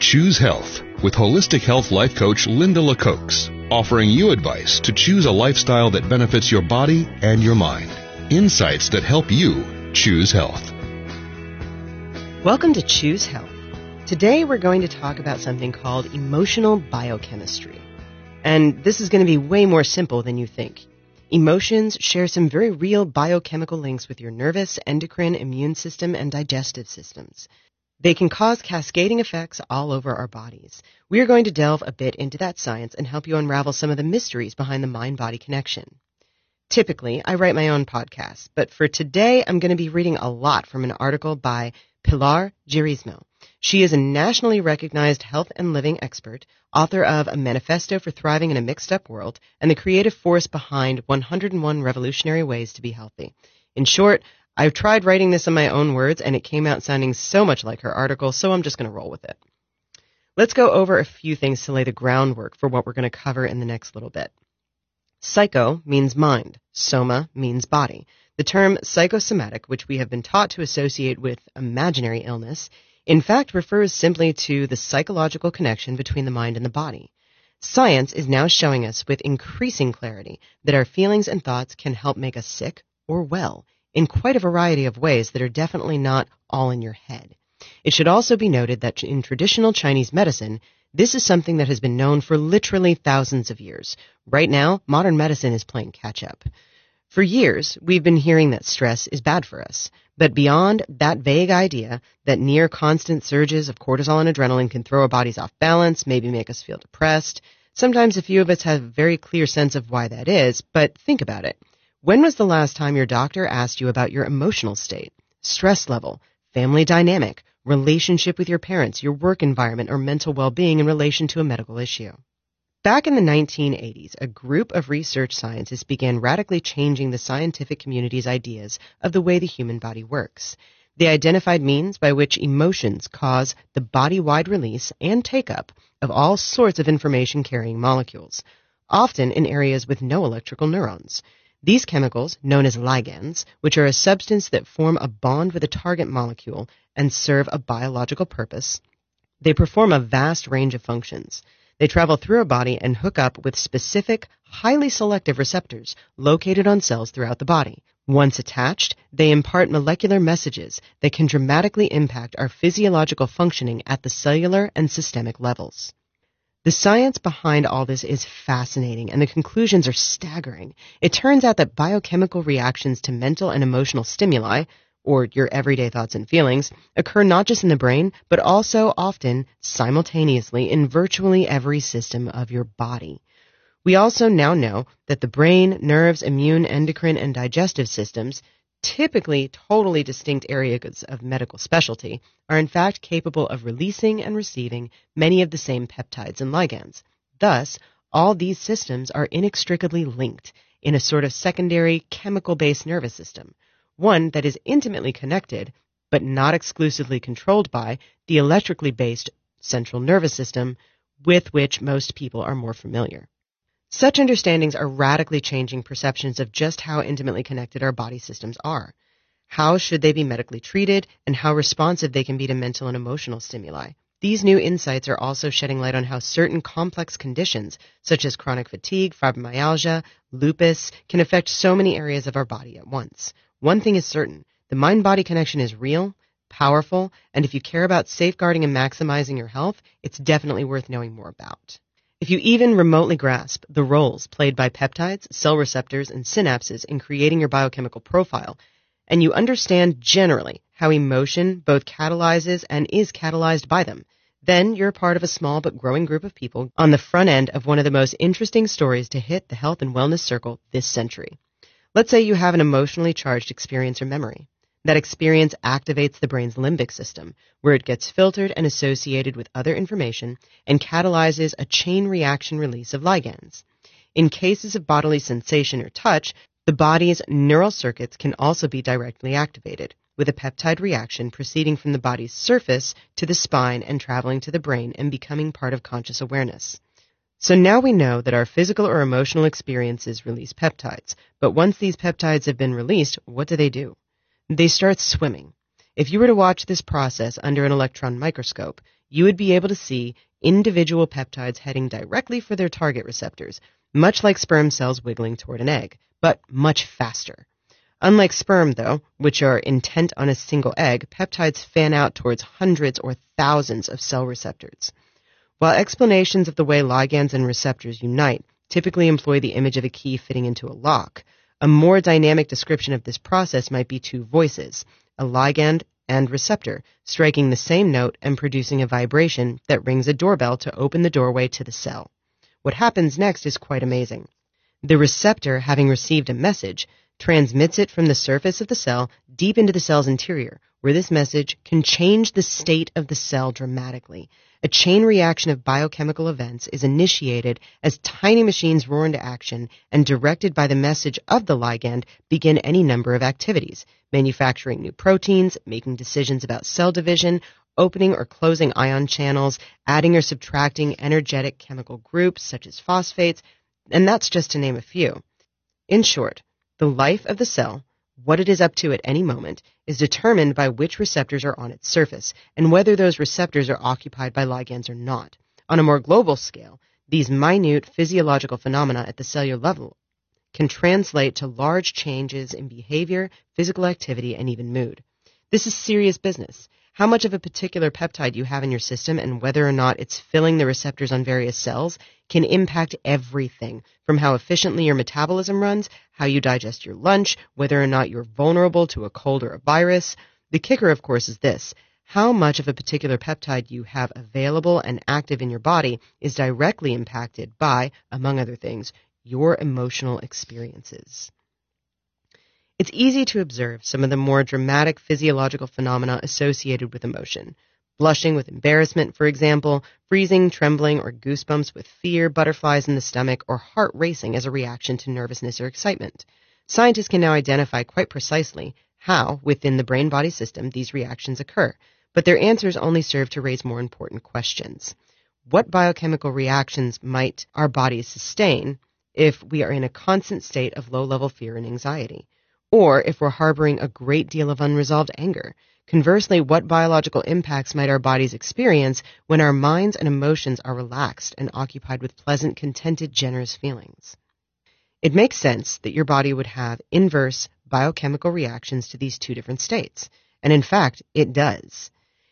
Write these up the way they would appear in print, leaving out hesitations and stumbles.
Choose Health with holistic health life coach Linda LaCoax, offering you advice to choose a lifestyle that benefits your body and your mind. Insights that help you choose health. Welcome to Choose Health. Today we're going to talk about something called emotional biochemistry. And this is going to be way more simple than you think. Emotions share some very real biochemical links with your nervous, endocrine, immune system, and digestive systems. They can cause cascading effects all over our bodies. We are going to delve a bit into that science and help you unravel some of the mysteries behind the mind-body connection. Typically, I write my own podcasts, but for today, I'm going to be reading a lot from an article by Pilar Girismo. She is a nationally recognized health and living expert, author of A Manifesto for Thriving in a Mixed-Up World, and the creative force behind 101 Revolutionary Ways to Be Healthy. In short, I've tried writing this in my own words, and it came out sounding so much like her article, so I'm just going to roll with it. Let's go over a few things to lay the groundwork for what we're going to cover in the next little bit. Psycho means mind. Soma means body. The term psychosomatic, which we have been taught to associate with imaginary illness, in fact refers simply to the psychological connection between the mind and the body. Science is now showing us with increasing clarity that our feelings and thoughts can help make us sick or well in quite a variety of ways that are definitely not all in your head. It should also be noted that in traditional Chinese medicine, this is something that has been known for literally thousands of years. Right now, modern medicine is playing catch-up. For years, we've been hearing that stress is bad for us. But beyond that vague idea that near constant surges of cortisol and adrenaline can throw our bodies off balance, maybe make us feel depressed, sometimes a few of us have a very clear sense of why that is, but think about it. When was the last time your doctor asked you about your emotional state, stress level, family dynamic, relationship with your parents, your work environment, or mental well-being in relation to a medical issue? Back in the 1980s, a group of research scientists began radically changing the scientific community's ideas of the way the human body works. They identified means by which emotions cause the body-wide release and take-up of all sorts of information-carrying molecules, often in areas with no electrical neurons. These chemicals, known as ligands, which are a substance that form a bond with a target molecule and serve a biological purpose, they perform a vast range of functions. They travel through a body and hook up with specific, highly selective receptors located on cells throughout the body. Once attached, they impart molecular messages that can dramatically impact our physiological functioning at the cellular and systemic levels. The science behind all this is fascinating, and the conclusions are staggering. It turns out that biochemical reactions to mental and emotional stimuli, or your everyday thoughts and feelings, occur not just in the brain, but also often simultaneously in virtually every system of your body. We also now know that the brain, nerves, immune, endocrine, and digestive systems, typically totally distinct areas of medical specialty, are in fact capable of releasing and receiving many of the same peptides and ligands. Thus, all these systems are inextricably linked in a sort of secondary chemical-based nervous system, one that is intimately connected, but not exclusively controlled by, the electrically based central nervous system with which most people are more familiar. Such understandings are radically changing perceptions of just how intimately connected our body systems are. How should they be medically treated, and how responsive they can be to mental and emotional stimuli. These new insights are also shedding light on how certain complex conditions, such as chronic fatigue, fibromyalgia, lupus, can affect so many areas of our body at once. One thing is certain, the mind-body connection is real, powerful, and if you care about safeguarding and maximizing your health, it's definitely worth knowing more about. If you even remotely grasp the roles played by peptides, cell receptors, and synapses in creating your biochemical profile, and you understand generally how emotion both catalyzes and is catalyzed by them, then you're part of a small but growing group of people on the front end of one of the most interesting stories to hit the health and wellness circle this century. Let's say you have an emotionally charged experience or memory. That experience activates the brain's limbic system, where it gets filtered and associated with other information and catalyzes a chain reaction release of ligands. In cases of bodily sensation or touch, the body's neural circuits can also be directly activated, with a peptide reaction proceeding from the body's surface to the spine and traveling to the brain and becoming part of conscious awareness. So now we know that our physical or emotional experiences release peptides, but once these peptides have been released, what do? They start swimming. If you were to watch this process under an electron microscope, you would be able to see individual peptides heading directly for their target receptors, much like sperm cells wiggling toward an egg, but much faster. Unlike sperm, though, which are intent on a single egg, peptides fan out towards hundreds or thousands of cell receptors. While explanations of the way ligands and receptors unite typically employ the image of a key fitting into a lock, a more dynamic description of this process might be two voices, a ligand and receptor, striking the same note and producing a vibration that rings a doorbell to open the doorway to the cell. What happens next is quite amazing. The receptor, having received a message, transmits it from the surface of the cell deep into the cell's interior, where this message can change the state of the cell dramatically. A chain reaction of biochemical events is initiated as tiny machines roar into action and, directed by the message of the ligand, begin any number of activities, manufacturing new proteins, making decisions about cell division, opening or closing ion channels, adding or subtracting energetic chemical groups such as phosphates, and that's just to name a few. In short, the life of the cell, what it is up to at any moment, is determined by which receptors are on its surface and whether those receptors are occupied by ligands or not. On a more global scale, these minute physiological phenomena at the cellular level can translate to large changes in behavior, physical activity, and even mood. This is serious business. How much of a particular peptide you have in your system and whether or not it's filling the receptors on various cells can impact everything, from how efficiently your metabolism runs, how you digest your lunch, whether or not you're vulnerable to a cold or a virus. The kicker, of course, is this. How much of a particular peptide you have available and active in your body is directly impacted by, among other things, your emotional experiences. It's easy to observe some of the more dramatic physiological phenomena associated with emotion. Blushing with embarrassment, for example, freezing, trembling, or goosebumps with fear, butterflies in the stomach, or heart racing as a reaction to nervousness or excitement. Scientists can now identify quite precisely how, within the brain-body system, these reactions occur, but their answers only serve to raise more important questions. What biochemical reactions might our bodies sustain if we are in a constant state of low-level fear and anxiety? Or if we're harboring a great deal of unresolved anger? Conversely, what biological impacts might our bodies experience when our minds and emotions are relaxed and occupied with pleasant, contented, generous feelings? It makes sense that your body would have inverse biochemical reactions to these two different states, and in fact, it does.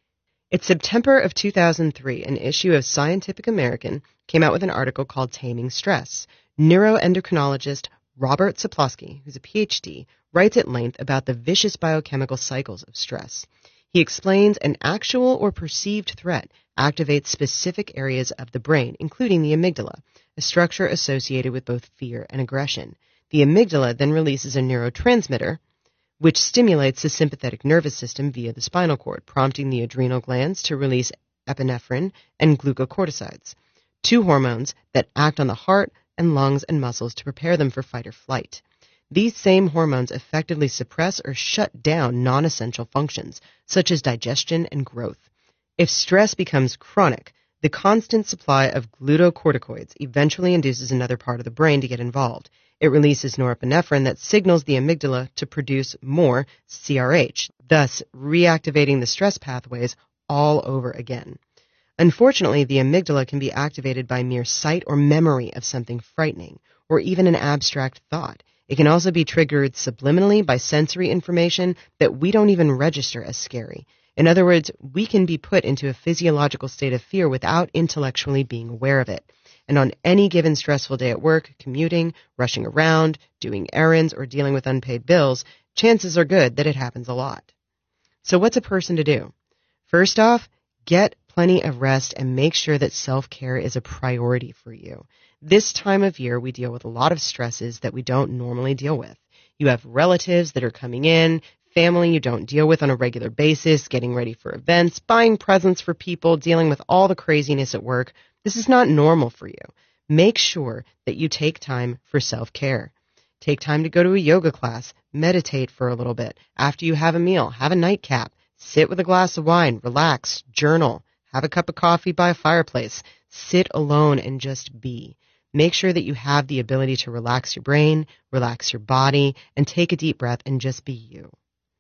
In September of 2003, an issue of Scientific American came out with an article called Taming Stress. Neuroendocrinologist Robert Sapolsky, who's a PhD, writes at length about the vicious biochemical cycles of stress. He explains an actual or perceived threat activates specific areas of the brain, including the amygdala, a structure associated with both fear and aggression. The amygdala then releases a neurotransmitter, which stimulates the sympathetic nervous system via the spinal cord, prompting the adrenal glands to release epinephrine and glucocorticoids, two hormones that act on the heart and lungs and muscles to prepare them for fight or flight. These same hormones effectively suppress or shut down non-essential functions, such as digestion and growth. If stress becomes chronic, the constant supply of glucocorticoids eventually induces another part of the brain to get involved. It releases norepinephrine that signals the amygdala to produce more CRH, thus reactivating the stress pathways all over again. Unfortunately, the amygdala can be activated by mere sight or memory of something frightening, or even an abstract thought. It can also be triggered subliminally by sensory information that we don't even register as scary. In other words, we can be put into a physiological state of fear without intellectually being aware of it. And on any given stressful day at work, commuting, rushing around, doing errands, or dealing with unpaid bills, chances are good that it happens a lot. So what's a person to do? First off, get plenty of rest and make sure that self-care is a priority for you. This time of year, we deal with a lot of stresses that we don't normally deal with. You have relatives that are coming in, family you don't deal with on a regular basis, getting ready for events, buying presents for people, dealing with all the craziness at work. This is not normal for you. Make sure that you take time for self-care. Take time to go to a yoga class, meditate for a little bit. After you have a meal, have a nightcap, sit with a glass of wine, relax, journal, have a cup of coffee by a fireplace, sit alone and just be. Make sure that you have the ability to relax your brain, relax your body, and take a deep breath and just be you.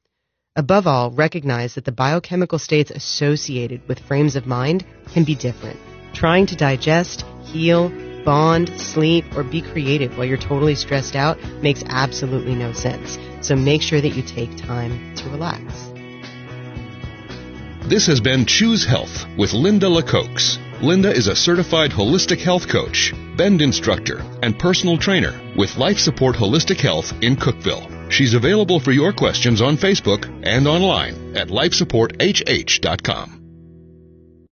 Above all, recognize that the biochemical states associated with frames of mind can be different. Trying to digest, heal, bond, sleep, or be creative while you're totally stressed out makes absolutely no sense. So make sure that you take time to relax. This has been Choose Health with Linda LaCoax. Linda is a certified holistic health coach, Bend instructor, and personal trainer with Life Support Holistic Health in Cookeville. She's available for your questions on Facebook and online at lifesupporthh.com.